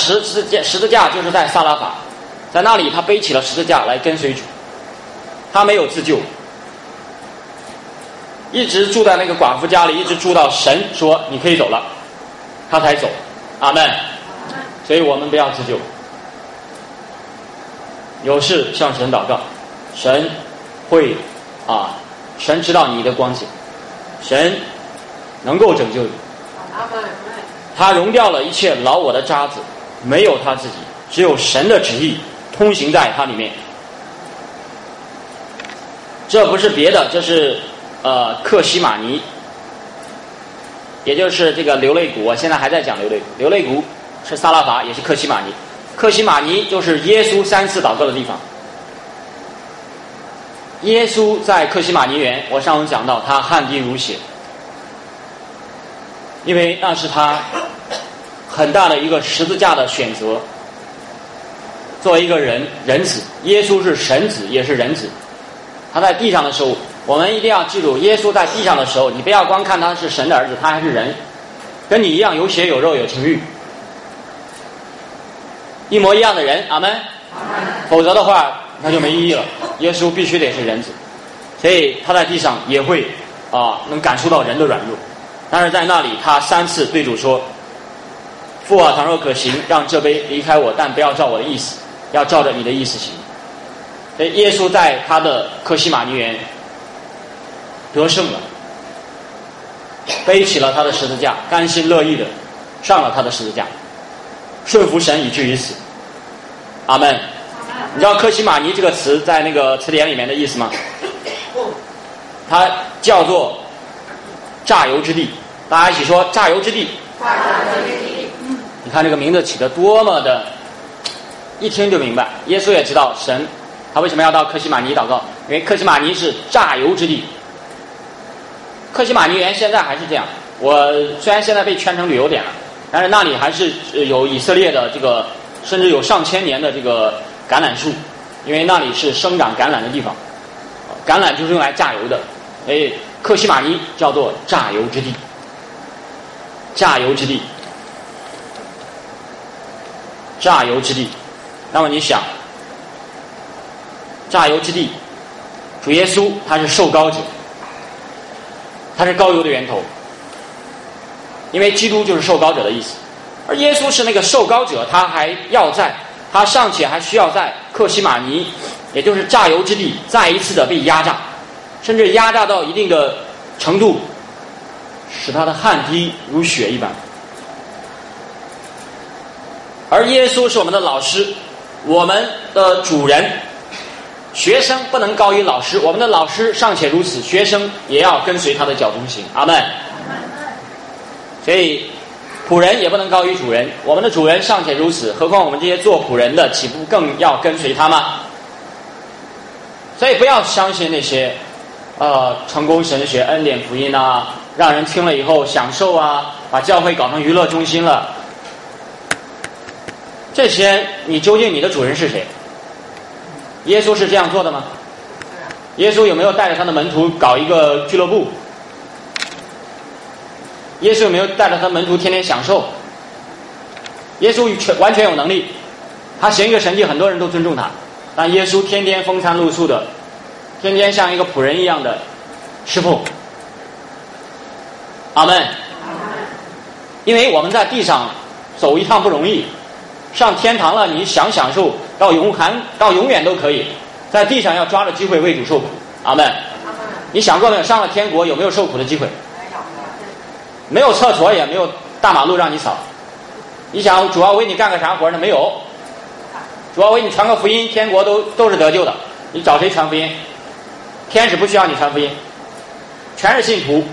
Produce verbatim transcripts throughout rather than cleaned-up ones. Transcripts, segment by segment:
十字架，十字架就是在撒拉法，在那里他背起了十字架来跟随主，他没有自救，一直住在那个寡妇家里，一直住到神说你可以走了，他才走。阿们。所以我们不要自救，有事向神祷告，神会啊，神知道你的光景，神能够拯救你。他容掉了一切老我的渣子，没有他自己，只有神的旨意通行在他里面。这不是别的，这是呃克西玛尼，也就是这个流泪谷。我现在还在讲流泪谷，流泪谷是撒拉法，也是克西玛尼。克西玛尼就是耶稣三次祷告的地方。耶稣在克西玛尼园，我上文讲到他汗滴如血，因为那是他很大的一个十字架的选择。作为一个人人子，耶稣是神子也是人子，他在地上的时候，我们一定要记住，耶稣在地上的时候，你不要光看他是神的儿子，他还是人，跟你一样有血有肉有情欲，一模一样的人。阿们。否则的话那就没意义了，耶稣必须得是人子，所以他在地上也会啊能感受到人的软弱。但是在那里他三次对主说，父啊，倘若可行，让这杯离开我，但不要照我的意思，要照着你的意思行。所以耶稣在他的克西玛尼园得胜了，背起了他的十字架，甘心乐意的上了他的十字架，顺服神以至于死。阿们。你知道克西玛尼这个词在那个词典里面的意思吗？它叫做榨油之地。大家一起说榨油之地。 榨油之地。 你看这个名字起得多么的，一听就明白。耶稣也知道神他为什么要到克西玛尼祷告，因为克西玛尼是榨油之地。克西玛尼园现在还是这样，我虽然现在被圈成旅游点了，但是那里还是有以色列的这个，甚至有上千年的这个橄榄树，因为那里是生长橄榄的地方，橄榄就是用来榨油的，所以克西玛尼叫做榨油之地。榨油之地，榨油之地。那么你想，榨油之地，主耶稣他是受膏者，他是膏油的源头，因为基督就是受膏者的意思，而耶稣是那个受膏者，他还要在他尚且还需要在克西玛尼，也就是榨油之地再一次的被压榨，甚至压榨到一定的程度，使他的汗滴如血一般。而耶稣是我们的老师，我们的主人，学生不能高于老师，我们的老师尚且如此，学生也要跟随他的脚中行。阿们。所以仆人也不能高于主人，我们的主人尚且如此，何况我们这些做仆人的岂不更要跟随他吗？所以不要相信那些呃成功神学恩典福音啊，让人听了以后享受啊，把教会搞成娱乐中心了，这些你究竟你的主人是谁？耶稣是这样做的吗？耶稣有没有带着他的门徒搞一个俱乐部？耶稣有没有带着他的门徒天天享受？耶稣全完全有能力，他行一个神迹很多人都尊重他，但耶稣天天风餐露宿的，天天像一个仆人一样的侍奉。阿们。因为我们在地上走一趟不容易，上天堂了你想享受到永恒到永远都可以，在地上要抓着机会为主受苦。阿们。你想过没有，上了天国有没有受苦的机会？没有厕所，也没有大马路让你扫。你想主要为你干个啥活呢？没有。主要为你传个福音，天国都都是得救的，你找谁传福音？天使不需要你传福音，全是信徒。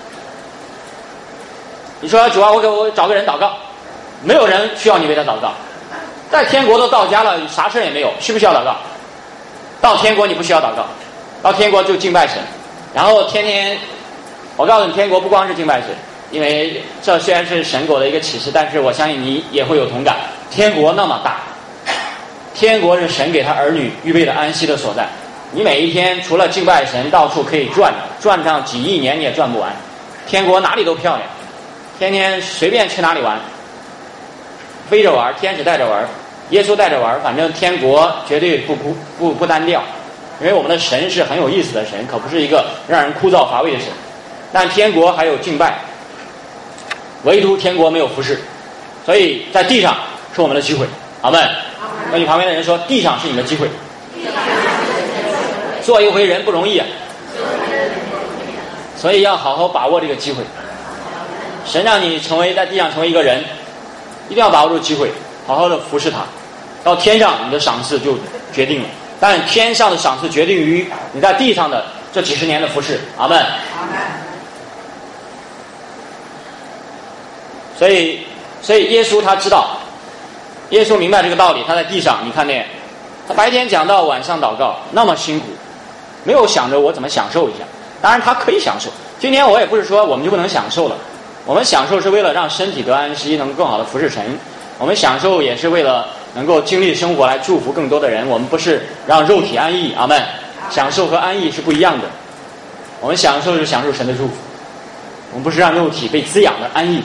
你说主要我给我找个人祷告，没有人需要你为他祷告。在天国都到家了，啥事也没有，需不需要祷告？到天国你不需要祷告，到天国就敬拜神，然后天天，我告诉你，天国不光是敬拜神，因为这虽然是神给我的一个启示，但是我相信你也会有同感。天国那么大，天国是神给他儿女预备的安息的所在。你每一天除了敬拜神，到处可以转，转上几亿年你也转不完。天国哪里都漂亮，天天随便去哪里玩。 飞着玩，天使带着玩，耶稣带着玩，反正天国绝对不不不不单调，因为我们的神是很有意思的神，可不是一个让人枯燥乏味的神。但天国还有敬拜，唯独天国没有服侍，所以在地上是我们的机会。阿们。跟你旁边的人说，地上是你的机会。做一回人不容易啊，所以要好好把握这个机会。神让你成为在地上成为一个人，一定要把握住机会，好好的服侍他。到天上你的赏赐就决定了，但天上的赏赐决定于你在地上的这几十年的服侍。阿们。所以所以耶稣他知道，耶稣明白这个道理，他在地上你看见他白天讲道，晚上祷告，那么辛苦，没有想着我怎么享受一下。当然他可以享受，今天我也不是说我们就不能享受了，我们享受是为了让身体得安息，能更好的服侍神，我们享受也是为了能够经历生活来祝福更多的人，我们不是让肉体安逸。阿们。享受和安逸是不一样的，我们享受是享受神的祝福，我们不是让肉体被滋养的安逸。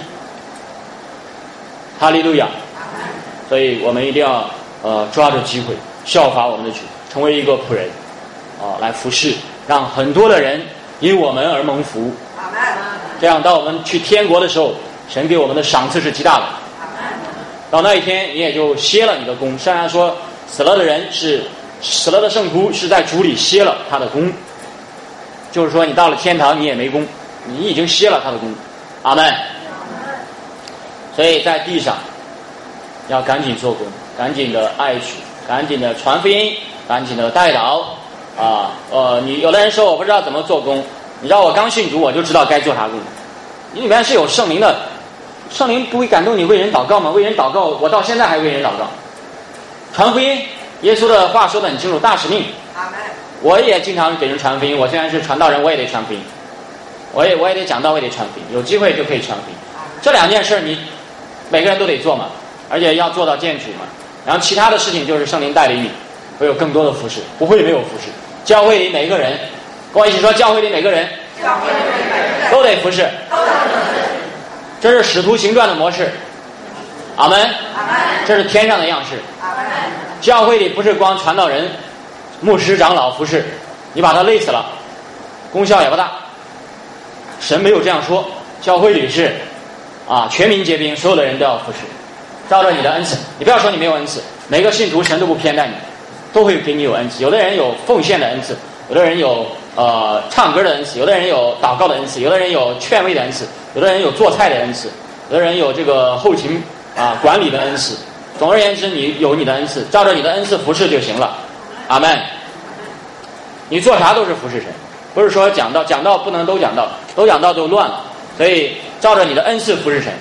哈利路亚。所以我们一定要呃抓着机会效法我们的主，成为一个仆人啊、呃，来服侍，让很多的人因我们而蒙福。这样到我们去天国的时候，神给我们的赏赐是极大的。到那一天你也就歇了你的功。虽然说死了的人是死了的圣徒是在主里歇了他的功，就是说你到了天堂你也没功，你已经歇了他的功。阿们。所以在地上要赶紧做工，赶紧的爱主，赶紧的传福音，赶紧的代祷啊！呃，你有的人说我不知道怎么做工，你知道我刚信主我就知道该做啥工。你里面是有圣灵的，圣灵不会感动你为人祷告吗？为人祷告，我到现在还为人祷告。传福音，耶稣的话说得很清楚，大使命。我也经常给人传福音，我虽然是传道人，我也得传福音，我也我也得讲道，我也得传福音，有机会就可以传福音。这两件事你每个人都得做嘛。而且要做到见主嘛，然后其他的事情就是圣灵带领你，会有更多的服侍，不会没有服侍。教会里每一个人，跟我一起说，教会里每个人都得服侍，这是使徒行传的模式。阿们。这是天上的样式。教会里不是光传道人、牧师、长老服侍，你把他累死了，功效也不大。神没有这样说，教会里是啊，全民皆兵，所有的人都要服侍。照着你的恩赐，你不要说你没有恩赐，每个信徒神都不偏待你，都会给你有恩赐。有的人有奉献的恩赐，有的人有呃唱歌的恩赐，有的人有祷告的恩赐，有的人有劝慰的恩赐，有的人有做菜的恩赐，有的人有这个后勤啊、呃、管理的恩赐。总而言之，你有你的恩赐，照着你的恩赐服侍就行了。阿们。你做啥都是服侍神，不是说讲道讲道不能都讲道，都讲道就乱了。所以照着你的恩赐服侍神。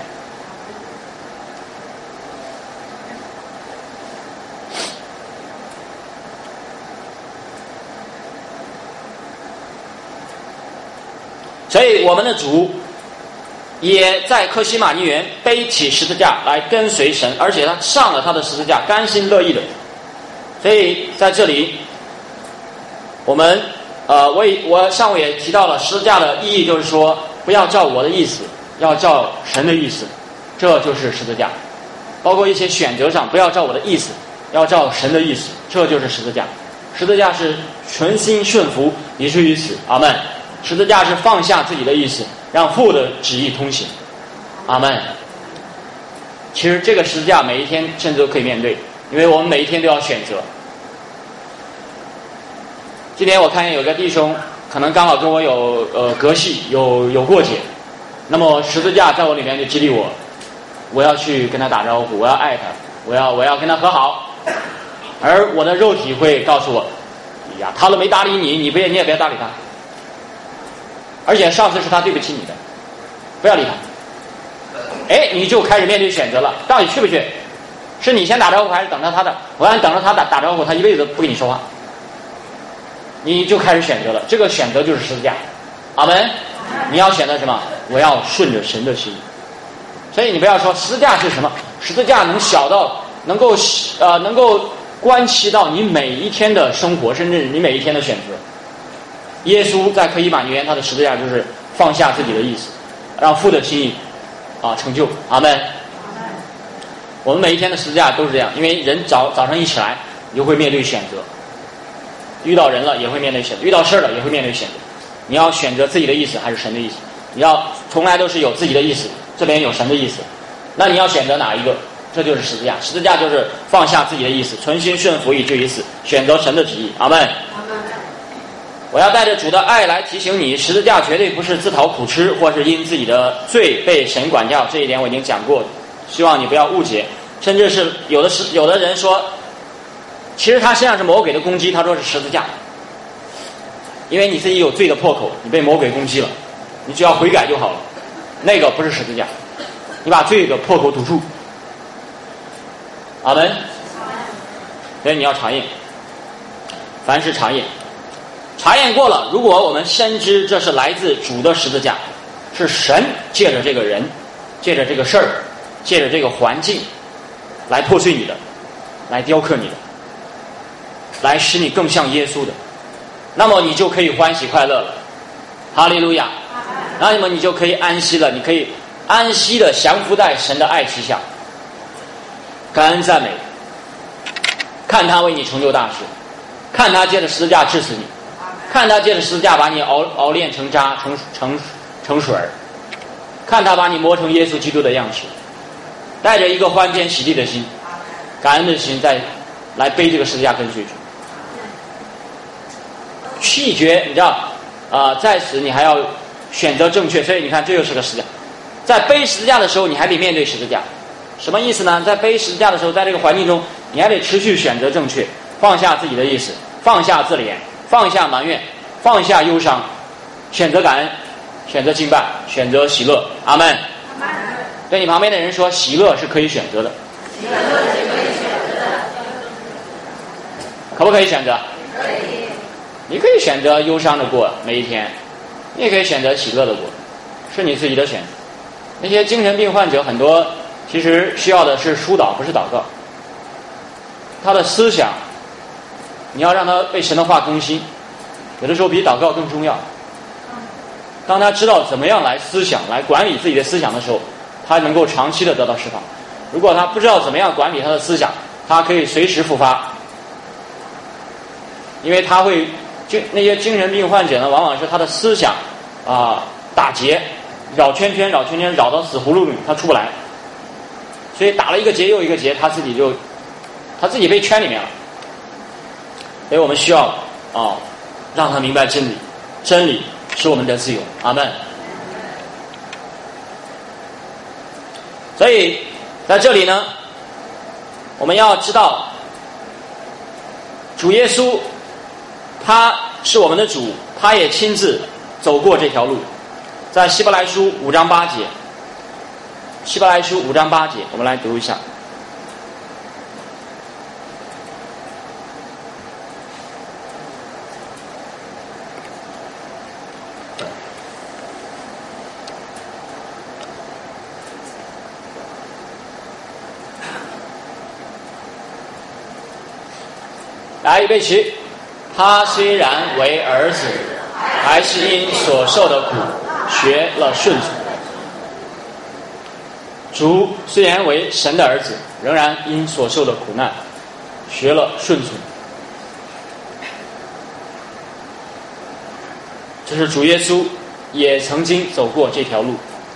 所以我们的主也在客西马尼园背起十字架来跟随神，而且他上了他的十字架，甘心乐意的。所以在这里我们呃，我也我上午也提到了十字架的意义，就是说不要照我的意思，要照神的意思，这就是十字架。包括一些选择上，不要照我的意思，要照神的意思，这就是十字架。十字架是存心顺服以至于死。阿们。十字架是放下自己的意思，让父的旨意通行。阿们。其实这个十字架每一天甚至都可以面对，因为我们每一天都要选择。今天我看见有个弟兄可能刚好跟我有呃隔隙，有有过节，那么十字架在我里面就激励我，我要去跟他打招呼，我要爱他，我要我要跟他和好。而我的肉体会告诉我，哎呀，他都没搭理你，你不也你也别搭理他。而且上次是他对不起你的，不要理他。哎，你就开始面对选择了，到底去不去？是你先打招呼还是等着他的？我要等着他打打招呼，他一辈子不跟你说话，你就开始选择了。这个选择就是十字架。阿们。你要选择什么？我要顺着神的心。所以你不要说十字架是什么，十字架能小到能够呃能够关系到你每一天的生活，甚至你每一天的选择。耶稣在客西马尼园，他的十字架就是放下自己的意思，让父的心意啊成就。阿们。 我们每一天的十字架都是这样，因为人早早上一起来，你就会面对选择，遇到人了也会面对选择，遇到事儿了也会面对选择。你要选择自己的意思还是神的意思？你要从来都是有自己的意思，这边有神的意思，那你要选择哪一个？这就是十字架。十字架就是放下自己的意思，存心顺服以至于死，选择神的旨意。阿们。我要带着主的爱来提醒你，十字架绝对不是自讨苦吃，或是因自己的罪被神管教，这一点我已经讲过，希望你不要误解。甚至是有的是有的人说，其实他身上是魔鬼的攻击，他说是十字架，因为你自己有罪的破口，你被魔鬼攻击了，你只要悔改就好了，那个不是十字架，你把罪的破口堵住。阿们。所以你要查验，凡事查验，查验过了，如果我们深知这是来自主的十字架，是神借着这个人，借着这个事儿，借着这个环境来破碎你的，来雕刻你的，来使你更像耶稣的，那么你就可以欢喜快乐了。哈利路亚。那么你就可以安息了，你可以安息的降服在神的爱旗下，感恩赞美，看他为你成就大事，看他借着十字架治死你，看他借着十字架把你熬熬炼成渣成成成水儿，看他把你磨成耶稣基督的样式，带着一个欢天喜地的心，感恩的心，再来背这个十字架跟随主。气绝，你知道啊、呃，在此你还要选择正确，所以你看这又是个十字架。在背十字架的时候，你还得面对十字架，什么意思呢？在背十字架的时候，在这个环境中，你还得持续选择正确，放下自己的意思，放下自怜，放下埋怨，放下忧伤，选择感恩，选择敬拜，选择喜乐。阿们。对你旁边的人说，喜乐是可以选择的。喜乐是可以选择的。可不可以选择？可以。你可以选择忧伤的过每一天，你也可以选择喜乐的过，是你自己的选择。那些精神病患者很多其实需要的是疏导，不是祷告。他的思想你要让他被神的话更新，有的时候比祷告更重要。当他知道怎么样来思想，来管理自己的思想的时候，他能够长期的得到释放。如果他不知道怎么样管理他的思想，他可以随时复发，因为他会就那些精神病患者呢，往往是他的思想啊、呃、打结，绕圈圈绕圈圈绕到死葫芦里，他出不来，所以打了一个结又一个结，他自己就他自己被圈里面了。所以我们需要啊、哦、让他明白真理，真理使我们得自由。阿们。所以在这里呢，我们要知道主耶稣他是我们的主，他也亲自走过这条路。在希伯来书五章八节，希伯来书五章八节，我们来读一下。来，预备起。他虽然为儿子，还是因所受的苦学了顺从。主虽然为神的儿子，仍然因所受的苦难学了顺从。这是主耶稣也曾经走过这条路，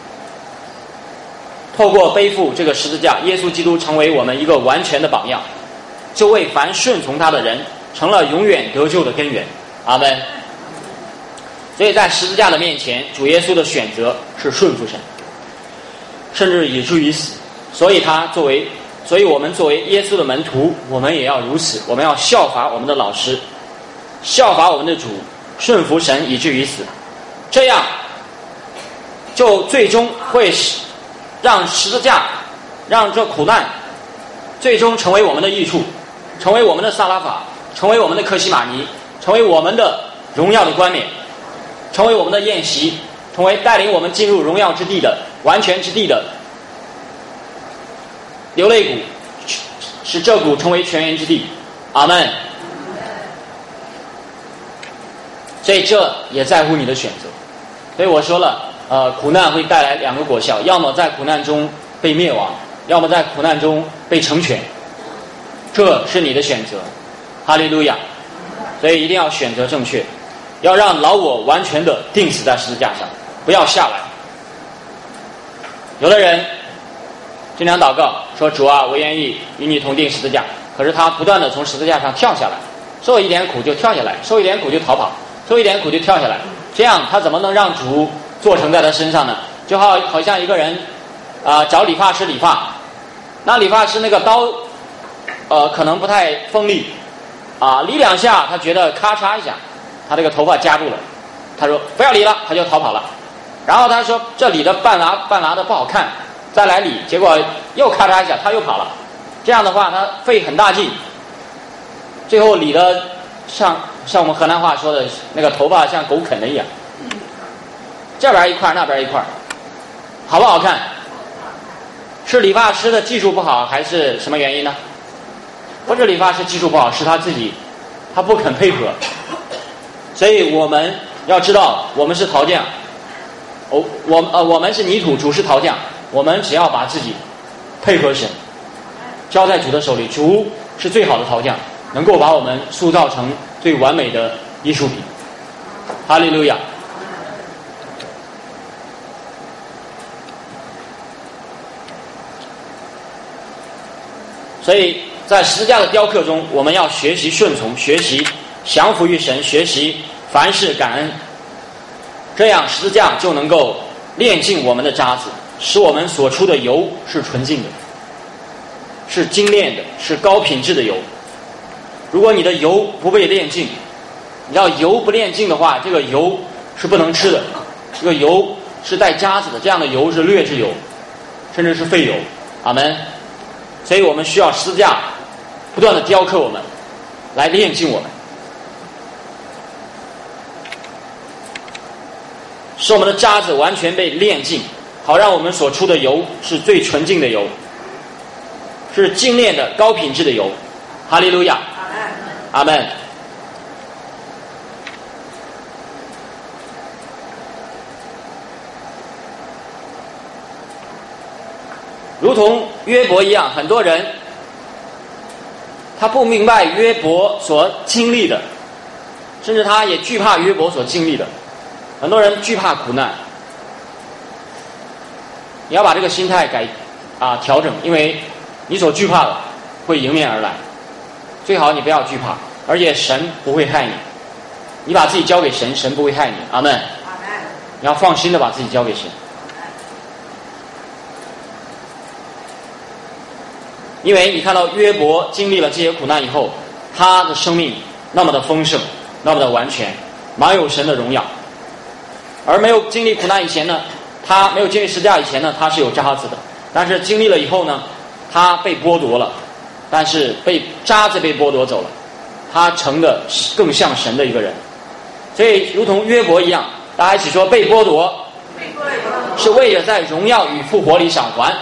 透过背负这个十字架，耶稣基督成为我们一个完全的榜样，就为凡顺从他的人成了永远得救的根源。阿们。所以在十字架的面前，主耶稣的选择是顺服神，甚至以至于死。所以他作为所以我们作为耶稣的门徒，我们也要如此，我们要效法我们的老师，效法我们的主，顺服神以至于死。这样就最终会让十字架，让这苦难最终成为我们的益处，成为我们的撒拉法，成为我们的克西马尼，成为我们的荣耀的冠冕，成为我们的宴席，成为带领我们进入荣耀之地的完全之地的流泪谷，使这谷成为泉源之地。阿们。所以这也在乎你的选择。所以我说了，呃，苦难会带来两个果效，要么在苦难中被灭亡， 要么在苦难中被成全，这是你的选择。哈利路亚！所以一定要选择正确，要让老我完全的钉死在十字架上，不要下来。有的人经常祷告说，主啊，我愿意与你同钉十字架，可是他不断的从十字架上跳下来，受一点苦就跳下来，受一点苦就逃跑，受一点苦就跳下来，这样他怎么能让主做成在他身上呢？就好好像一个人啊、呃、找理发师理发，那理发师那个刀呃可能不太锋利啊、呃，理两下他觉得咔嚓一下他这个头发夹住了，他说不要理了，他就逃跑了。然后他说这理的半拉半拉的不好看，再来理，结果又咔嚓一下他又跑了。这样的话他费很大劲，最后理的像像我们河南话说的那个头发像狗啃的一样，这边一块那边一块，好不好看？是理发师的技术不好还是什么原因呢？不是理发师技术不好，是他自己他不肯配合。所以我们要知道我们是陶匠，我我呃我们是泥土，主是陶匠，我们只要把自己配合神，交在主的手里，主是最好的陶匠，能够把我们塑造成最完美的艺术品。哈利路亚！所以在十字架的雕刻中，我们要学习顺从，学习降服于神，学习凡事感恩，这样十字架就能够炼净我们的渣子，使我们所出的油是纯净的，是精炼的，是高品质的油。如果你的油不被炼净，你要油不炼净的话，这个油是不能吃的，这个油是带渣子的，这样的油是劣质油，甚至是废油。阿们。所以我们需要十字架不断的雕刻我们，来炼净我们，使我们的渣子完全被炼净，好让我们所出的油是最纯净的油，是精炼的高品质的油。哈利路亚！阿们。如同约伯一样，很多人他不明白约伯所经历的，甚至他也惧怕约伯所经历的。很多人惧怕苦难，你要把这个心态改啊调整，因为你所惧怕的会迎面而来。最好你不要惧怕，而且神不会害你，你把自己交给神，神不会害你。阿们。你要放心的把自己交给神。因为你看到约伯经历了这些苦难以后，他的生命那么的丰盛，那么的完全，满有神的荣耀。而没有经历苦难以前呢，他没有经历十字架以前呢，他是有渣子的。但是经历了以后呢，他被剥夺了，但是被渣子被剥夺走了，他成的更像神的一个人。所以如同约伯一样，大家一起说，被剥夺是为了在荣耀与复活里赏还，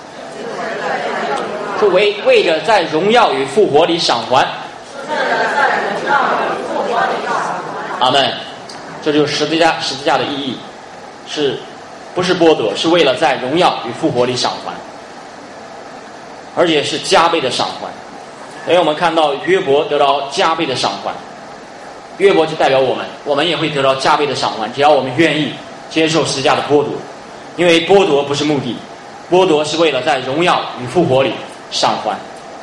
是为为着在荣耀与复活里赏还。阿们。这就是十字架十字架的意义，是不是剥夺？是为了在荣耀与复活里赏还，而且是加倍的赏还。所以我们看到约伯得到加倍的赏还，约伯就代表我们，我们也会得到加倍的赏还，只要我们愿意接受十字架的剥夺。因为剥夺不是目的，剥夺是为了在荣耀与复活里赏还。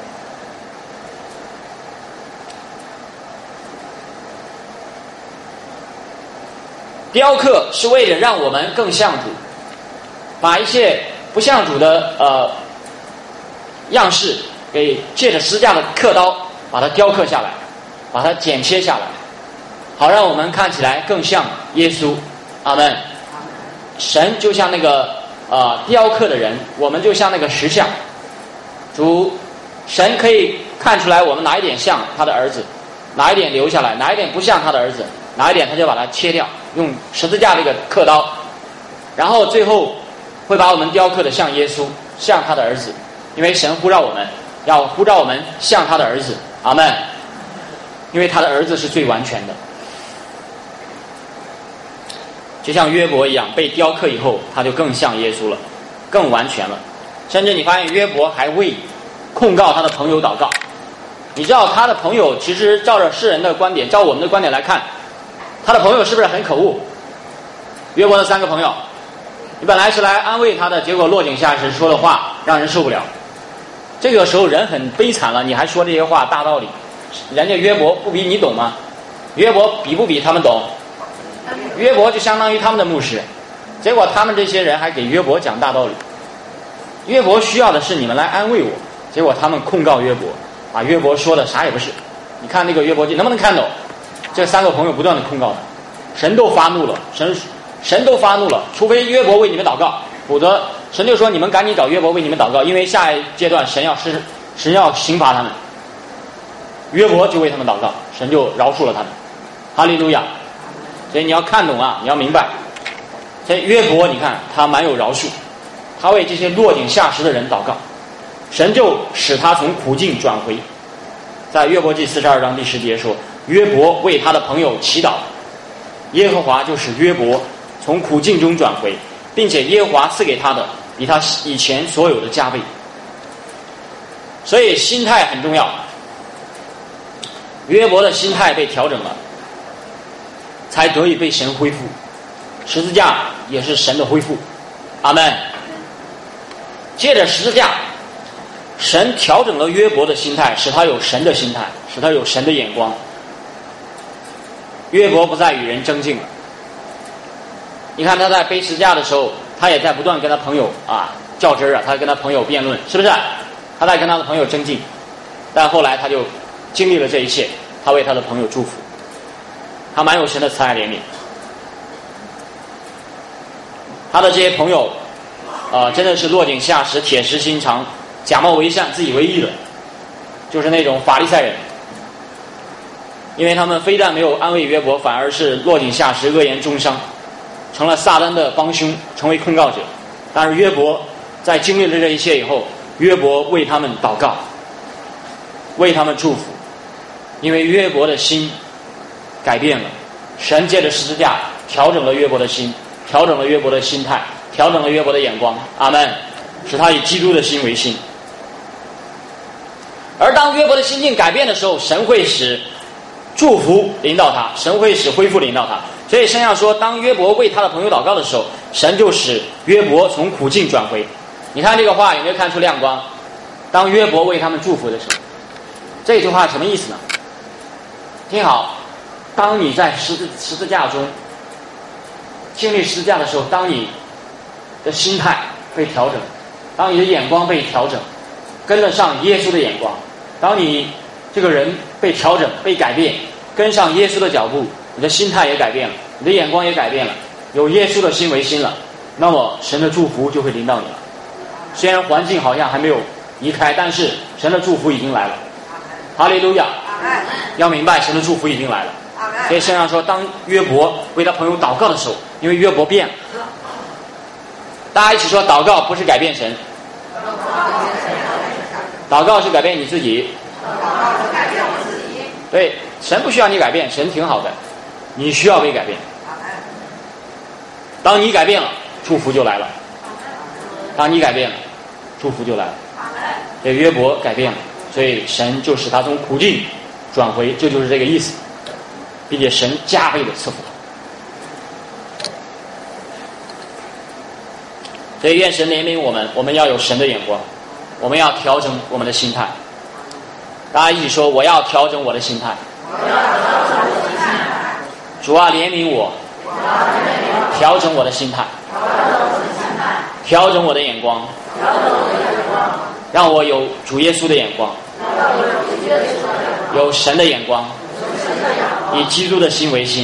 雕刻是为了让我们更像主，把一些不像主的呃样式给借着十字架的刻刀把它雕刻下来，把它剪切下来，好让我们看起来更像耶稣。阿们。神就像那个呃雕刻的人，我们就像那个石像。主神可以看出来我们哪一点像他的儿子，哪一点留下来，哪一点不像他的儿子，哪一点他就把它切掉，用十字架这个刻刀，然后最后会把我们雕刻的像耶稣，像他的儿子。因为神呼召我们要呼召我们像他的儿子。阿们。因为他的儿子是最完全的，就像约伯一样，被雕刻以后他就更像耶稣了，更完全了。 甚至你发现约伯还为控告他的朋友祷告。你知道他的朋友其实照着世人的观点，照我们的观点来看，他的朋友是不是很可恶？约伯的三个朋友，你本来是来安慰他的，结果落井下石，说的话让人受不了。这个时候人很悲惨了，你还说这些话大道理，人家约伯不比你懂吗？约伯比不比他们懂？约伯就相当于他们的牧师，结果他们这些人还给约伯讲大道理。约伯需要的是你们来安慰我，结果他们控告约伯，把约伯说的啥也不是。你看那个约伯记能不能看懂？这三个朋友不断的控告他，神都发怒了，神神都发怒了，除非约伯为你们祷告，否则神就说你们赶紧找约伯为你们祷告，因为下一阶段神要施神要刑罚他们。约伯就为他们祷告，神就饶恕了他们。哈利路亚！所以你要看懂啊，你要明白。所以约伯你看他蛮有饶恕，他为这些落井下石的人祷告，神就使他从苦境转回。在约伯记四十二章第十节说，约伯为他的朋友祈祷，耶和华就使约伯从苦境中转回，并且耶和华赐给他的比他以前所有的加倍。所以心态很重要，约伯的心态被调整了，才得以被神恢复。十字架也是神的恢复，阿们。借着十字架，神调整了约伯的心态，使他有神的心态，使他有神的眼光。约伯不再与人争竞了。你看他在背十字架的时候，他也在不断跟他朋友啊较真儿啊，他跟他朋友辩论，是不是？他在跟他的朋友争竞，但后来他就经历了这一切，他为他的朋友祝福，他蛮有神的慈爱怜悯。他的这些朋友呃，真的是落井下石，铁石心肠，假冒为善，自以为义的，就是那种法利赛人。因为他们非但没有安慰约伯，反而是落井下石，恶言中伤，成了撒旦的帮凶，成为控告者。但是约伯在经历了这一切以后，约伯为他们祷告，为他们祝福，因为约伯的心改变了，神借着十字架调整了约伯的心，调整了约伯的心态，调整了约伯的眼光，阿们，使他以基督的心为心。而当约伯的心境改变的时候，神会使祝福临到他，神会使恢复临到他。所以圣经说，当约伯为他的朋友祷告的时候，神就使约伯从苦境转回。你看这个话有没有看出亮光？当约伯为他们祝福的时候，这句话什么意思呢？听好，当你在十字十字架中经历十字架的时候，当你的心态被调整，当你的眼光被调整，跟得上耶稣的眼光，当你这个人被调整被改变，跟上耶稣的脚步，你的心态也改变了，你的眼光也改变了，有耶稣的心为心了，那么神的祝福就会临到你了。虽然环境好像还没有离开，但是神的祝福已经来了。哈利路亚！要明白神的祝福已经来了。所以圣经说，当约伯为他朋友祷告的时候，因为约伯变了，大家一起说，祷告不是改变神，祷告是改变你自己。对，神不需要你改变，神挺好的，你需要被改变。当你改变了，祝福就来了。当你改变了，祝福就来了。这约伯改变了，所以神就使他从苦境转回，这就是这个意思，并且神加倍的赐福他。所以愿神怜悯我们，我们要有神的眼光，我们要调整我们的心态。大家一起说，我要调整我的心态。主啊，怜悯我，调整我的心态，调整我的眼光，让我有主耶稣的眼光，有神的眼光，以基督的心为心。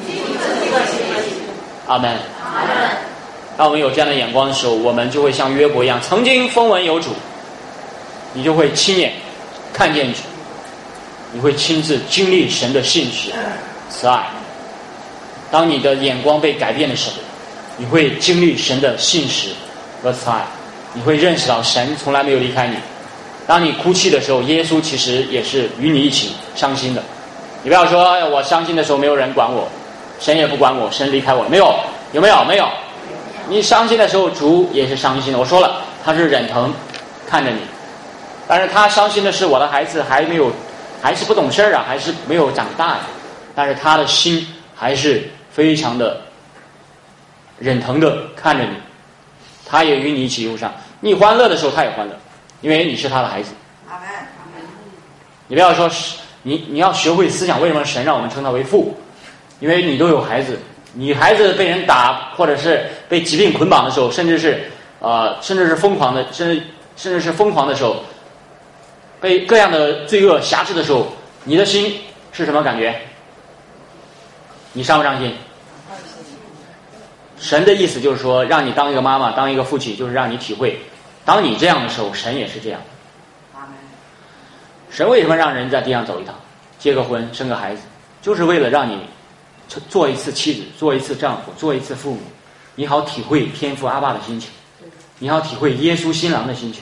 阿们。当我们有这样的眼光的时候，我们就会像约伯一样，曾经风闻有主，你就会亲眼看见主，你会亲自经历神的信实慈爱。当你的眼光被改变的时候，你会经历神的信实和慈爱，你会认识到神从来没有离开你。当你哭泣的时候，耶稣其实也是与你一起伤心的。你不要说，哎，我伤心的时候没有人管我，神也不管我，神离开我了，没有，有没有？没有。你伤心的时候，主也是伤心的。我说了， 他是忍疼看着你，但是他伤心的是我的孩子还没有，还是不懂事儿啊，还是没有长大呀，但是他的心还是非常的忍疼的看着你，他也与你一起忧伤，你欢乐的时候他也欢乐，因为你是他的孩子。你不要说你你要学会思想，为什么神让我们称他为父？因为你都有孩子，你孩子被人打或者是被疾病捆绑的时候，甚至是呃甚至是疯狂的，甚至甚至是疯狂的时候，被各样的罪恶辖制的时候，你的心是什么感觉？你伤不伤心？神的意思就是说，让你当一个妈妈，当一个父亲，就是让你体会，当你这样的时候，神也是这样。神为什么让人在地上走一趟，结个婚，生个孩子，就是为了让你做一次妻子，做一次丈夫，做一次父母，你好体会天父阿爸的心情，你好体会耶稣新郎的心情。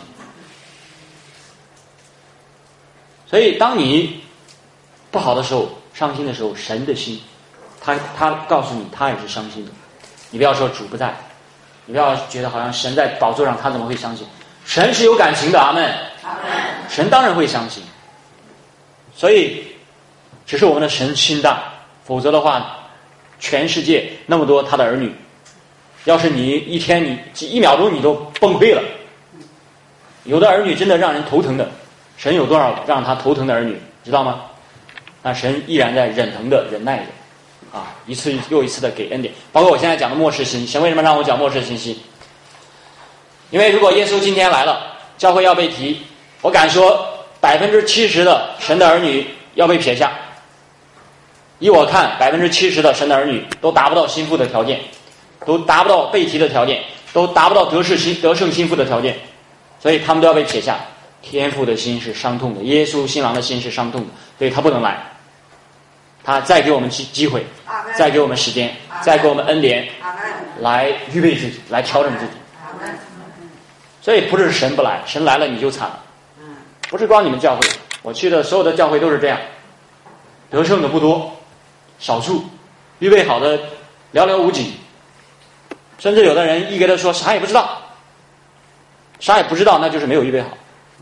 所以当你不好的时候，伤心的时候，神的心他他告诉你他也是伤心的。你不要说主不在，你不要觉得好像神在宝座上，他怎么会伤心？神是有感情的，阿们。神当然会伤心。所以只是我们的神心大，否则的话全世界那么多他的儿女，要是你一天你一秒钟你都崩溃了，有的儿女真的让人头疼的，神有多少让他头疼的儿女知道吗？那神依然在忍疼的忍耐着啊，一次又一次的给恩典。包括我现在讲的末世信息，神为什么让我讲末世信息？因为如果耶稣今天来了，教会要被提，我敢说百分之七十的神的儿女要被撇下。以我看，百分之七十的神的儿女都达不到心腹的条件，都达不到被提的条件，都达不到得势心得胜心腹的条件，所以他们都要被撇下。天父的心是伤痛的，耶稣新郎的心是伤痛的，所以他不能来。他再给我们机机会，再给我们时间，再给我们恩典，来预备自己，来调整自己。所以不是神不来，神来了你就惨了。不是光你们教会，我去的所有的教会都是这样，得胜的不多，少数，预备好的寥寥无几，甚至有的人一给他说啥也不知道，啥也不知道，那就是没有预备好。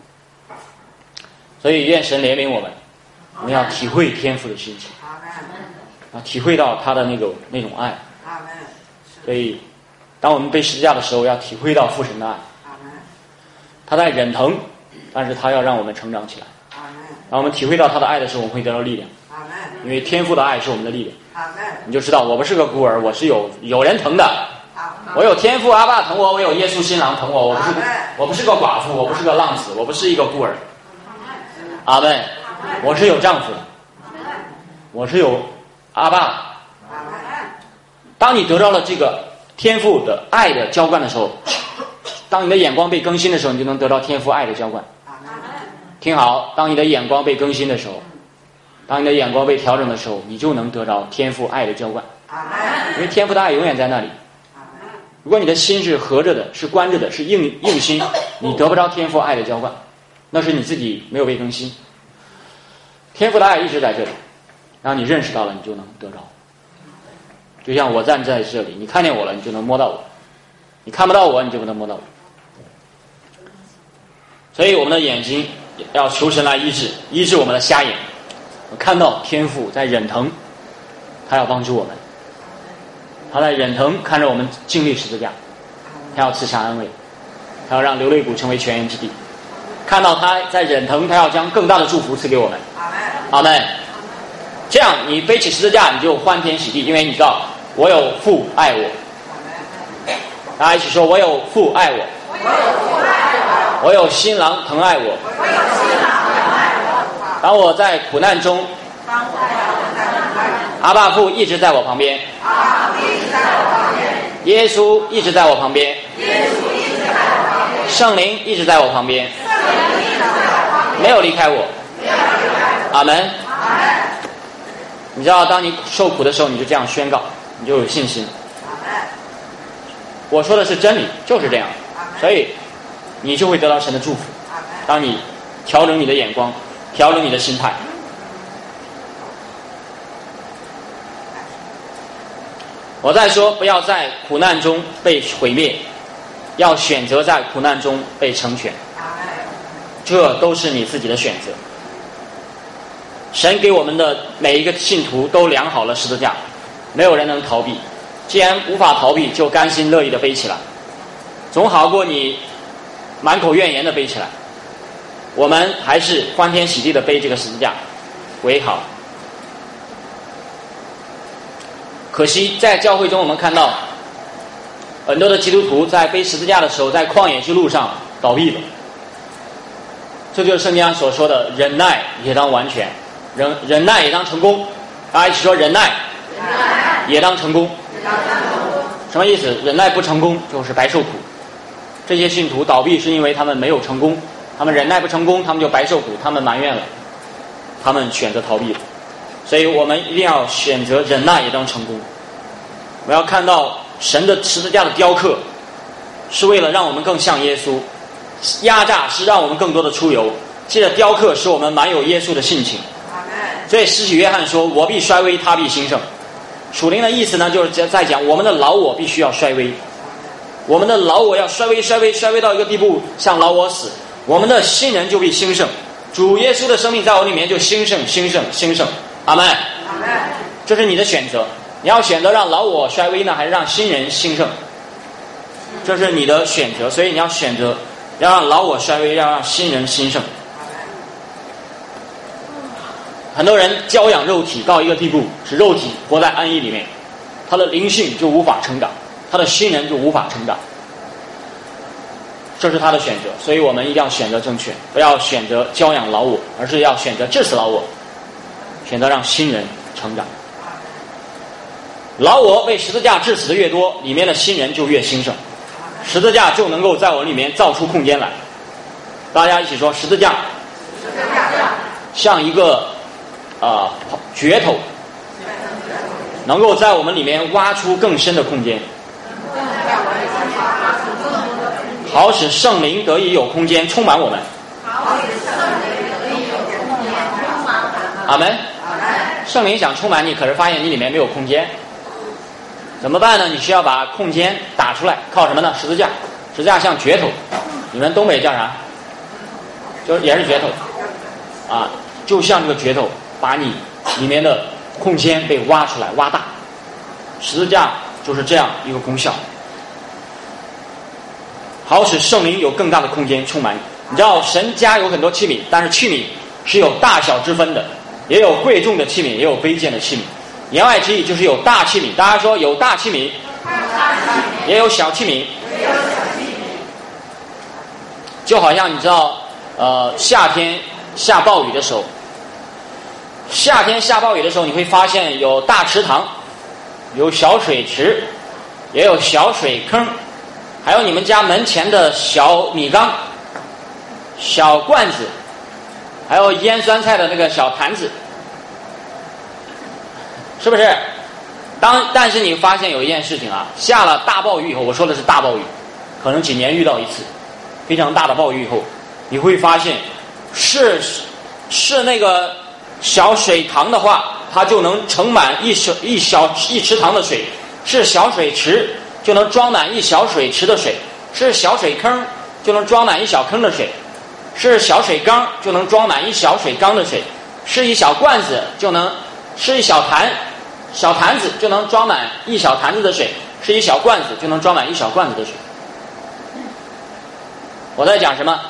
所以愿神怜悯我们，我们要体会天父的心情，啊，体会到他的那个那种爱。所以当我们背十字架的时候，要体会到父神的爱，他在忍疼，但是他要让我们成长起来。当我们体会到他的爱的时候，我们会得到力量，因为天父的爱是我们的力量。你就知道我不是个孤儿，我是有有人疼的，我有天父阿爸疼我，我有耶稣新郎疼我，我不是我不是个寡妇，我不是个浪子，我不是一个孤儿。阿们，我是有丈夫的，我是有阿爸。当你得到了这个天父的爱的浇灌的时候，当你的眼光被更新的时候，你就能得到天父爱的浇灌。听好，当你的眼光被更新的时候，当你的眼光被调整的时候，你就能得到天父爱的浇灌。因为天父的爱永远在那里。如果你的心是合着的，是关着的，是硬硬心，你得不着天父爱的浇灌，那是你自己没有被更新。天父的爱一直在这里，然后你认识到了，你就能得着。就像我站在这里，你看见我了，你就能摸到我；你看不到我，你就不能摸到我。所以我们的眼睛要求神来医治，医治我们的瞎眼。我看到天父在忍疼，他要帮助我们，他在忍疼看着我们经历十字架，他要赐下安慰，他要让流泪谷成为泉源之地。看到他在忍疼，他要将更大的祝福赐给我们。阿们。这样你背起十字架，你就欢天喜地，因为你知道我有父爱我。大家一起说，我有父爱我，我有新郎疼爱我。当我在苦难中，阿爸父一直在我旁边，耶稣一直在我旁边，圣灵一直在我旁边，没有离开我。阿们。你知道当你受苦的时候，你就这样宣告，你就有信心。我说的是真理，就是这样，所以你就会得到神的祝福。当你调整你的眼光，调整你的心态。我再说，不要在苦难中被毁灭， 要选择在苦难中被成全，这都是你自己的选择。神给我们的每一个信徒都量好了十字架，没有人能逃避。既然无法逃避，就甘心乐意的背起来，总好过你满口怨言的背起来。我们还是欢天喜地的背这个十字架为好。可惜在教会中我们看到很多的基督徒在背十字架的时候，在旷野之路上倒闭了。这就是圣经上所说的忍耐也当完全，忍忍耐也当成功。大家一起说忍耐也当成功。什么意思？忍耐不成功就是白受苦。这些信徒倒闭是因为他们没有成功，他们忍耐不成功，他们就白受苦，他们埋怨了，他们选择逃避了。所以我们一定要选择忍耐也当成功。我们要看到神的十字架的雕刻是为了让我们更像耶稣，压榨是让我们更多的出油，借着雕刻使我们满有耶稣的性情。所以施洗约翰说，我必衰微，他必兴盛。属灵的意思呢，就是在讲我们的老我必须要衰微，我们的老我要衰微衰微衰微到一个地步，像老我死，我们的新人就必兴盛。主耶稣的生命在我里面就兴盛兴盛兴盛。阿们。这是你的选择，你要选择让老我衰微呢，还是让新人兴盛？这是你的选择，所以你要选择要让老我衰微，要让新人兴盛。很多人教养肉体到一个地步，使肉体活在安逸里面，他的灵性就无法成长，他的新人就无法成长。这是他的选择，所以我们一定要选择正确，不要选择教养老我，而是要选择治死老我，选择让新人成长。老我被十字架治死的越多，里面的新人就越兴盛，十字架就能够在我里面造出空间来。大家一起说，十字架像一个啊、呃、镢头，能够在我们里面挖出更深的空间，好使圣灵得以有空间充满我们。阿们。圣灵想充满你，可是发现你里面没有空间，怎么办呢？你需要把空间打出来，靠什么呢？十字架。十字架像镢头，你们东北叫啥？就是也是镢头啊，就像这个镢头，把你里面的空间被挖出来，挖大。十字架就是这样一个功效，好使圣灵有更大的空间充满你。你知道神家有很多器皿，但是器皿是有大小之分的，也有贵重的器皿，也有卑贱的器皿。言外之意就是有大器皿，大家说有大器皿，也有小器皿。就好像你知道呃，夏天下暴雨的时候，夏天下暴雨的时候，你会发现有大池塘，有小水池，也有小水坑，还有你们家门前的小米缸、小罐子，还有腌酸菜的那个小坛子，是不是？当但是你发现有一件事情啊，下了大暴雨以后，我说的是大暴雨，可能几年遇到一次非常大的暴雨以后，你会发现是是那个小水塘的话，它就能盛满一小一小一池塘的水；是小水池就能装满一小水池的水；是小水坑就能装满一小坑的水；是小水缸就能装满一小水缸的水；是一小罐子就能是一小坛小坛子就能装满一小坛子的水；是一小罐子就能装满一小罐子的水。我在讲什么？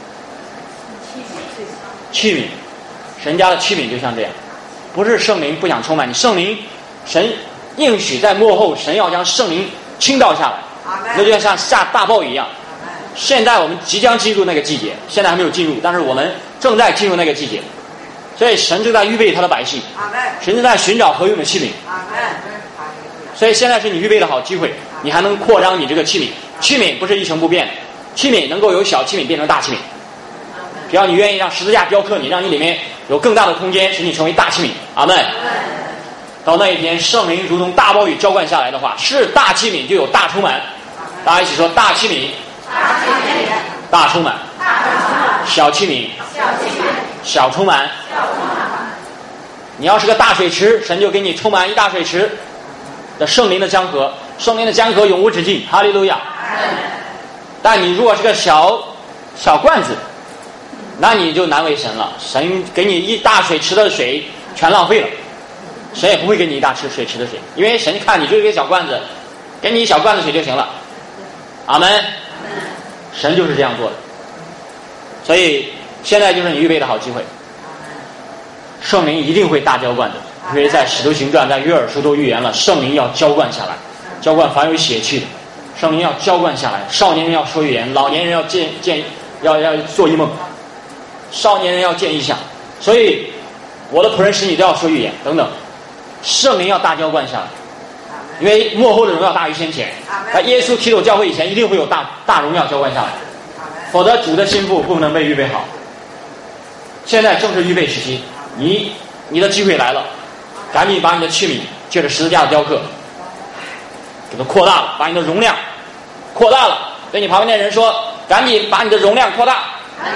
器皿。神家的器皿就像这样，不是圣灵不想充满你，圣灵神应许在末后神要将圣灵倾倒下来，那就像下大暴雨一样。现在我们即将进入那个季节，现在还没有进入，但是我们正在进入那个季节，所以神正在预备他的百姓，神正在寻找合用的器皿。所以现在是你预备的好机会，你还能扩张你这个器皿。器皿不是一成不变的，器皿能够由小器皿变成大器皿，只要你愿意让十字架雕刻你，让你里面有更大的空间，使你成为大器皿。阿们。到那一天圣灵如同大暴雨浇灌下来的话，是大器皿就有大充满。大家一起说，大器皿大充满，小器皿小充满。你要是个大水池，神就给你充满一大水池的圣灵的江河，圣灵的江河永无止境。哈利路亚。 但你如果是个小小罐子，那你就难为神了。神给你一大水池的水全浪费了，神也不会给你一大池水池的水，因为神看你就是一个小罐子，给你一小罐子水就行了。阿门。神就是这样做的。所以现在就是你预备的好机会，圣灵一定会大浇灌的，因为在使徒行传在约珥书都预言了，圣灵要浇灌下来，浇灌凡有血气的，圣灵要浇灌下来，少年人要说预言，老年人要见见要要做异梦，少年人要见异象，所以我的仆人使你都要说预言等等，圣灵要大浇灌下来，因为末后的荣耀大于先前，在耶稣提走教会以前一定会有大大荣耀浇灌下来，否则主的心腹不能被预备好。现在正是预备时期，你你的机会来了，赶紧把你的器皿借着十字架的雕刻给它扩大了，把你的容量扩大了，对你旁边的人说，赶紧把你的容量扩大。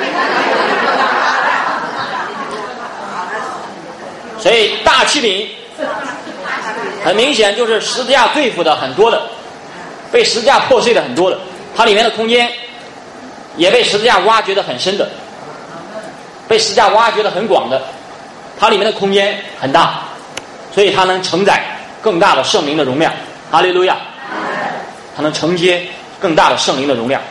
所以大器皿很明显就是十字架对付的很多的，被十字架破碎的很多的，它里面的空间也被十字架挖掘的很深的，被十字架挖掘的很广的，它里面的空间很大，所以它能承载更大的圣灵的容量。哈利路亚，它能承接更大的圣灵的容量。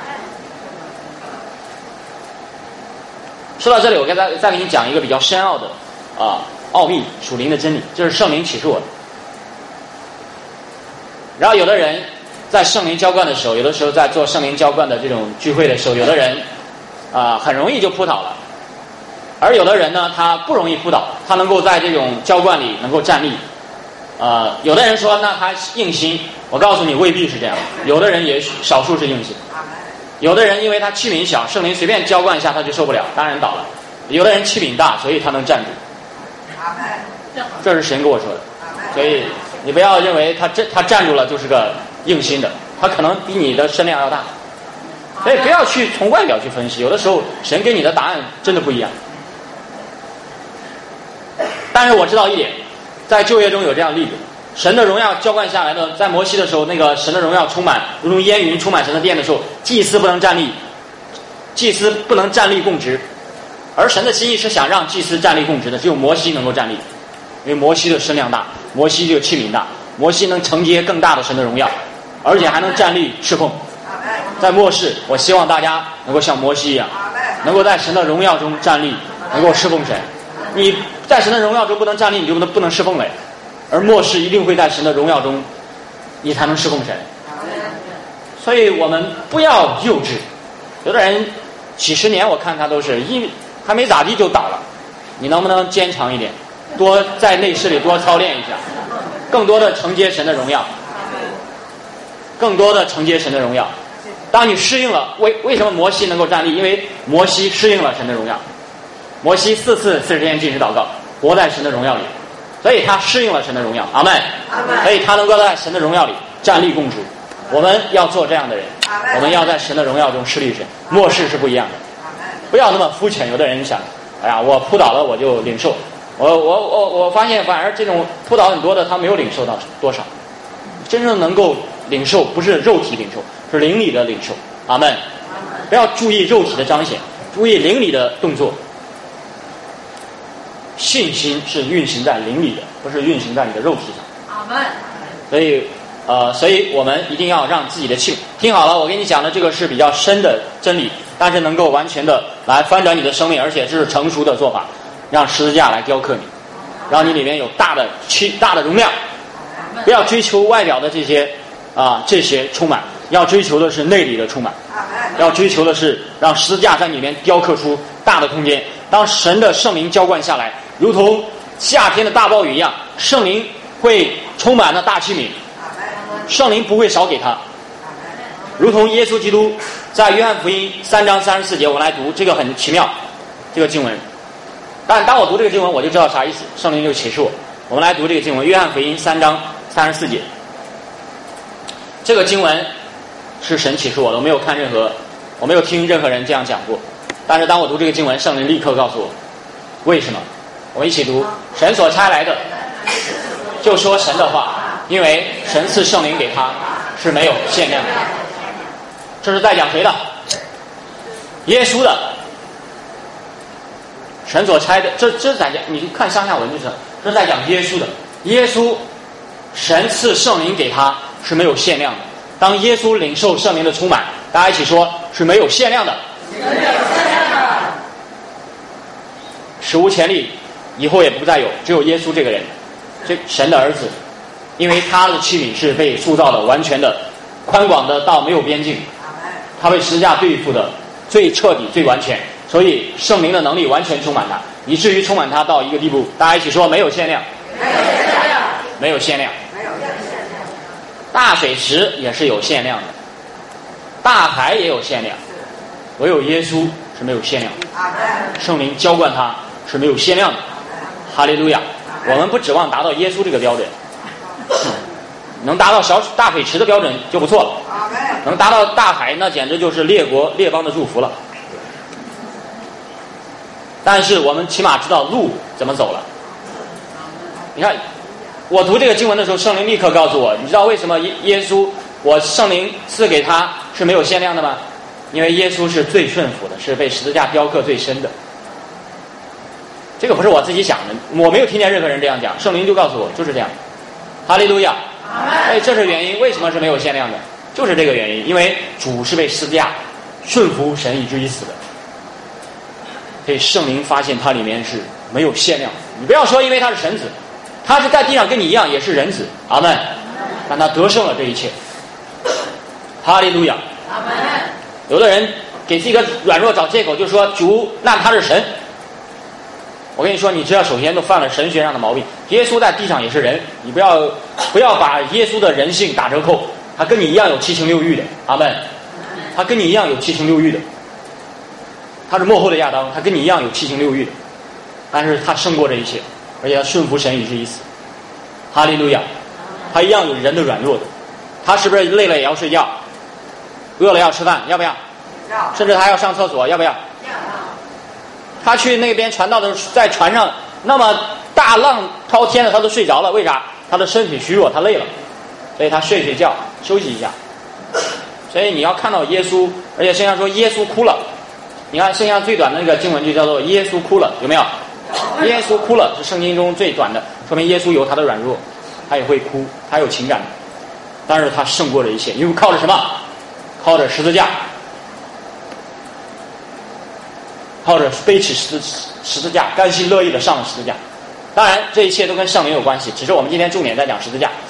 说到这里，我再再给你讲一个比较深奥的啊奥秘属灵的真理，这是圣灵启示我的。然后有的人在圣灵浇灌的时候，有的时候在做圣灵浇灌的这种聚会的时候，有的人啊、呃、很容易就扑倒了，而有的人呢他不容易扑倒，他能够在这种浇灌里能够站立。呃，有的人说那他硬心，我告诉你未必是这样，有的人也许少数是硬心，有的人因为他器皿小，圣灵随便浇灌一下他就受不了，当然倒了。有的人器皿大，所以他能站住。这是神跟我说的，所以你不要认为他这他站住了就是个硬心的，他可能比你的身量要大，所以不要去从外表去分析，有的时候神给你的答案真的不一样。但是我知道一点，在旧约中有这样的例子，神的荣耀浇灌下来的，在摩西的时候，那个神的荣耀充满，如同烟云充满神的殿的时候，祭司不能站立，祭司不能站立供职，而神的心意是想让祭司站立供职的，只有摩西能够站立，因为摩西的身量大，摩西这个器皿大，摩西能承接更大的神的荣耀，而且还能站立侍奉。在末世，我希望大家能够像摩西一样，能够在神的荣耀中站立，能够侍奉神。你在神的荣耀中不能站立，你就不能不能侍奉了，而末世一定会在神的荣耀中，你才能侍奉神。所以我们不要幼稚。有的人几十年我看他都是一还没咋地就倒了，你能不能坚强一点，多在内室里多操练一下，更多的承接神的荣耀，更多的承接神的荣耀。当你适应了，为为什么摩西能够站立？因为摩西适应了神的荣耀。摩西四次四十天禁食祷告，活在神的荣耀里，所以他适应了神的荣耀。阿们。所以他能够在神的荣耀里站立供职。我们要做这样的人，我们要在神的荣耀中侍立神。末世是不一样的，不要那么肤浅。有的人想，哎呀，我扑倒了我就领受。我我我我发现，反而这种扑倒很多的，他没有领受到多少。真正能够领受，不是肉体领受，是灵里的领受。阿们。不要注意肉体的彰显，注意灵里的动作。信心是运行在灵里的，不是运行在你的肉体上。阿们。所以，呃，所以我们一定要让自己的气听好了。我跟你讲的这个是比较深的真理，但是能够完全的来翻转你的生命，而且这是成熟的做法，让十字架来雕刻你，让你里面有大的气、大的容量。不要追求外表的这些啊、呃、这些充满，要追求的是内里的充满，要追求的是让十字架在里面雕刻出大的空间。当神的圣灵浇灌下来，如同夏天的大暴雨一样，圣灵会充满了大器皿，圣灵不会少给他。如同耶稣基督在约翰福音三章三十四节，我们来读这个很奇妙这个经文。但当我读这个经文，我就知道啥意思，圣灵就启示我。我们来读这个经文，约翰福音三章三十四节。这个经文是神启示我的，我没有看任何，我没有听任何人这样讲过。但是当我读这个经文，圣灵立刻告诉我为什么。我们一起读，神所差来的就说神的话，因为神赐圣灵给他是没有限量的。 这是在讲谁的？耶稣的。神所差的，这这是在讲，你看上下文就是，这是在讲耶稣的。耶稣，神赐圣灵给他是没有限量的。当耶稣领受圣灵的充满，大家一起说，是没有限量的。没有限量的。史无前例，以后也不再有，只有耶稣这个人，这神的儿子，因为他的器皿是被塑造的完全的、宽广的到没有边境，他被十字架对付的最彻底、最完全。所以圣灵的能力完全充满他，以至于充满他到一个地步，大家一起说没有限量，没有限量，没有限量，没有限量。大水池也是有限量的，大海也有限量，唯有耶稣是没有限量的。圣灵浇灌他是没有限量的。哈利路亚！我们不指望达到耶稣这个标准，能达到小大水池的标准就不错了，能达到大海那简直就是列国列邦的祝福了。但是我们起码知道路怎么走了。你看，我读这个经文的时候，圣灵立刻告诉我，你知道为什么耶稣我圣灵赐给他是没有限量的吗？因为耶稣是最顺服的，是被十字架雕刻最深的。这个不是我自己想的，我没有听见任何人这样讲，圣灵就告诉我就是这样。哈利路亚！哎，这是原因，为什么是没有限量的？就是这个原因，因为主是被十字架顺服神以至于死的。所以圣灵发现它里面是没有限量。你不要说因为他是神子，他是在地上跟你一样也是人子，阿们。但他得胜了这一切，哈利路亚，阿们。有的人给自己一个软弱找借口，就说主那他是神。我跟你说，你只要首先都犯了神学上的毛病。耶稣在地上也是人，你不要不要把耶稣的人性打折扣，他跟你一样有七情六欲的，阿们。他跟你一样有七情六欲的。他是末后的亚当，他跟你一样有七情六欲的，但是他胜过这一切，而且他顺服神以至于死。哈利路亚！他一样有人的软弱的，他是不是累了也要睡觉，饿了要吃饭，要不要？要。甚至他要上厕所，要不要？要。他去那边传道的时候，在船上那么大浪滔天的，他都睡着了，为啥？他的身体虚弱，他累了，所以他睡睡觉休息一下。所以你要看到耶稣，而且圣经上说耶稣哭了。你看圣经上最短的那个经文就叫做耶稣哭了，有没有？耶稣哭了是圣经中最短的，说明耶稣有他的软弱，他也会哭，他有情感，但是他胜过了一切，因为靠着什么？靠着十字架，靠着背起十字十字架，甘心乐意的上了十字架。当然这一切都跟圣灵有关系，只是我们今天重点在讲十字架。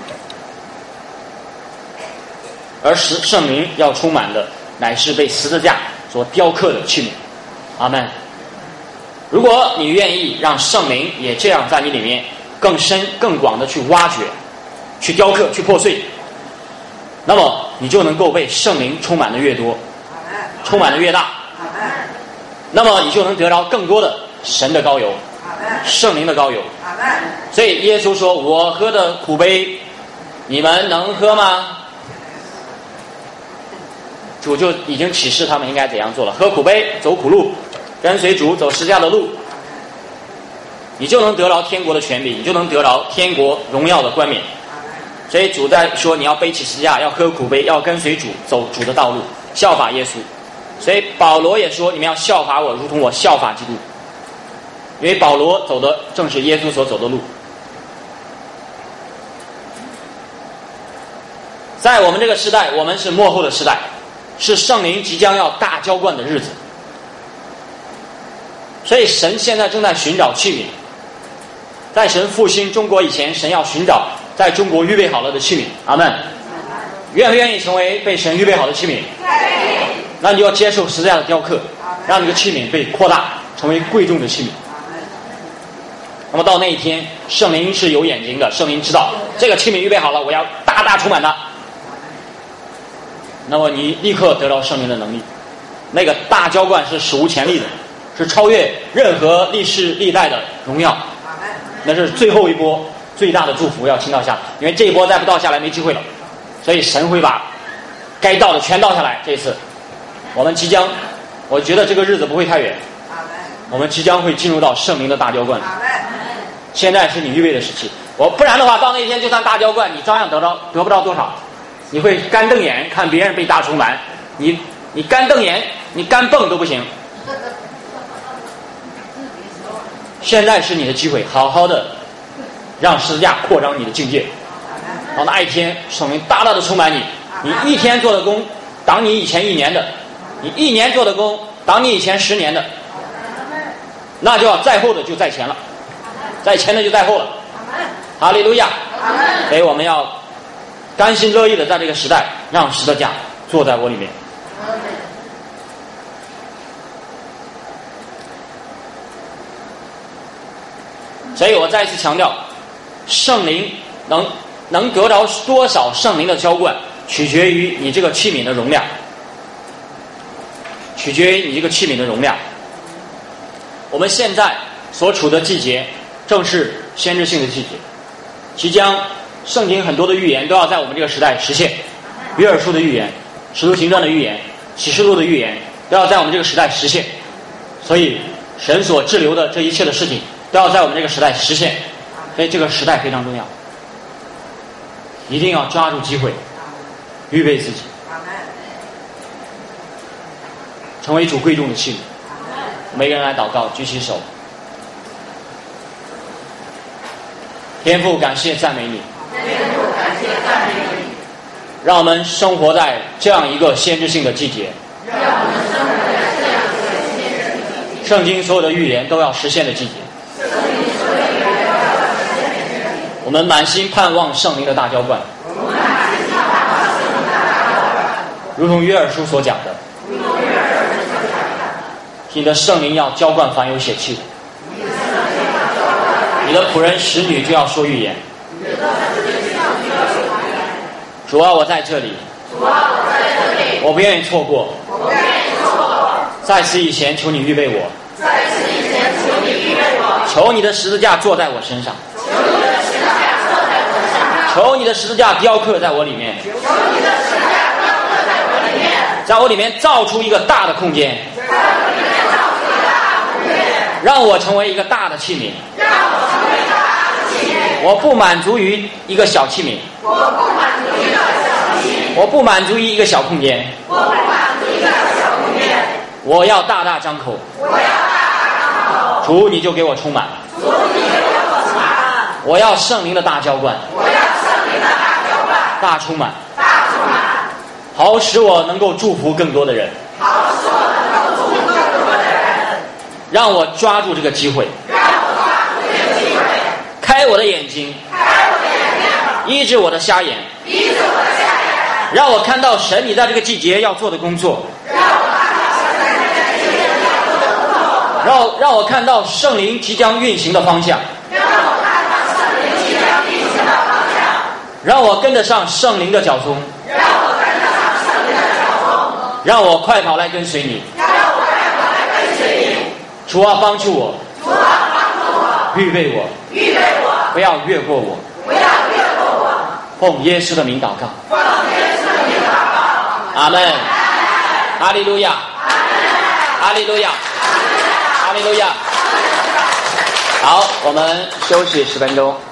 而十圣灵要充满的乃是被十字架所雕刻的器皿，阿们。如果你愿意让圣灵也这样在你里面更深更广的去挖掘、去雕刻、去破碎，那么你就能够被圣灵充满的越多，充满的越大，那么你就能得到更多的神的膏油、圣灵的膏油。所以耶稣说，我喝的苦杯你们能喝吗？主就已经启示他们应该怎样做了，喝苦杯，走苦路，跟随主走十字架的路，你就能得着天国的权柄，你就能得着天国荣耀的冠冕。所以主在说，你要背起十字架，要喝苦杯，要跟随主走主的道路，效法耶稣。所以保罗也说，你们要效法我，如同我效法基督。因为保罗走的正是耶稣所走的路。在我们这个时代，我们是末后的时代，是圣灵即将要大浇灌的日子。所以神现在正在寻找器皿，在神复兴中国以前，神要寻找在中国预备好了的器皿。阿们。愿不愿意成为被神预备好的器皿？那你就要接受十字架的雕刻，让你的器皿被扩大，成为贵重的器皿。那么到那一天，圣灵是有眼睛的，圣灵知道这个器皿预备好了，我要大大充满它。那么你立刻得到圣灵的能力，那个大浇灌是史无前例的，是超越任何历世历代的荣耀，那是最后一波最大的祝福要倾倒下，因为这一波再不倒下来没机会了，所以神会把该倒的全倒下来。这一次我们即将，我觉得这个日子不会太远，我们即将会进入到圣灵的大浇灌。现在是你预备的时期，我不然的话，到那一天就算大浇灌，你照样得着得不到多少，你会干瞪眼看别人被大充满， 你你干瞪眼，你干蹦都不行。现在是你的机会，好好的让十字架扩张你的境界。到那一天，圣灵大大的充满你，你一天做的工，挡你以前一年的；你一年做的工，挡你以前十年的。那就要在后的就在前了，在前的就在后了。哈利路亚！所以我们要甘心乐意的在这个时代，让十字架坐在我里面。所以我再一次强调，圣灵能能得着多少圣灵的浇灌，取决于你这个器皿的容量，取决于你这个器皿的容量。我们现在所处的季节正是先知性的季节，即将圣经很多的预言都要在我们这个时代实现。约珥书的预言、使徒行传的预言、启示录的预言都要在我们这个时代实现，所以神所滞留的这一切的事情都要在我们这个时代实现。所以这个时代非常重要，一定要抓住机会，预备自己，成为主贵重的器皿。每个人来祷告，举起手。天父，感谢赞美你， 天父，感谢赞美你， 让我们生活在这样一个先知性的季节， 让我们生活在这样一个先知性的季节， 圣经所有的预言都要实现的季节。 圣经所有的预言都要实现的季节， 我们满心盼望圣灵的大浇灌， 我们满心盼望圣灵的大浇灌， 如同约珥书所讲的， 如同约珥书所讲的， 你的圣灵要浇灌凡有血气的， 你的圣灵要浇灌， 你的仆人使女就要说预言。 你的使女就要说预言。 主啊，我在这里， 主啊，我在这里， 我不愿意错过。 我不愿意错过。 在此以前，求你预备我， 在此以前，求你预备我， 求你的十字架坐在我身上， 求你的十字架坐在我身上， 求你的十字架雕刻在我里面， 求你的十字架雕刻在我里面， 在我里面造出一个大的空间， 在我里面造出一个大空间， 让我成为一个大的器皿。 让我成为一个大的器皿。 我不满足于一个小器皿， 我不满足一个小器皿， 我不满足于一个小空间， 我不满足一个小空间， 我要大大张口。 我要大大张口。 主，你就给我充满。 主，你给我充满。 我要圣灵的大浇灌， 我要圣灵的大浇灌， 大充满， 大充满， 好使我能够祝福更多的人， 好使我能够祝福更多的人， 让我抓住这个机会， 让我抓住这个机会， 开我的眼睛， 开我的眼睛， 医治我的瞎眼， 医治我的瞎眼， 让我看到神你在这个季节要做的工作， 让我看到神在这个季节要做的工作， 让我让我看到圣灵即将运行的方向， 让我看到圣灵即将运行的方向， 让我跟得上圣灵的脚踪， 让我跟得上圣灵的脚踪， 让我快跑来跟随你。 让我快跑来跟随你。 主啊，帮助我， 主啊，帮助我， 预备我， 预备我， 不要越过我。 不要越过我。 奉耶稣的名祷告， 奉耶稣的名祷告。 阿门。哈利路亚，哈利路亚，哈利路亚。好，我们休息十分钟。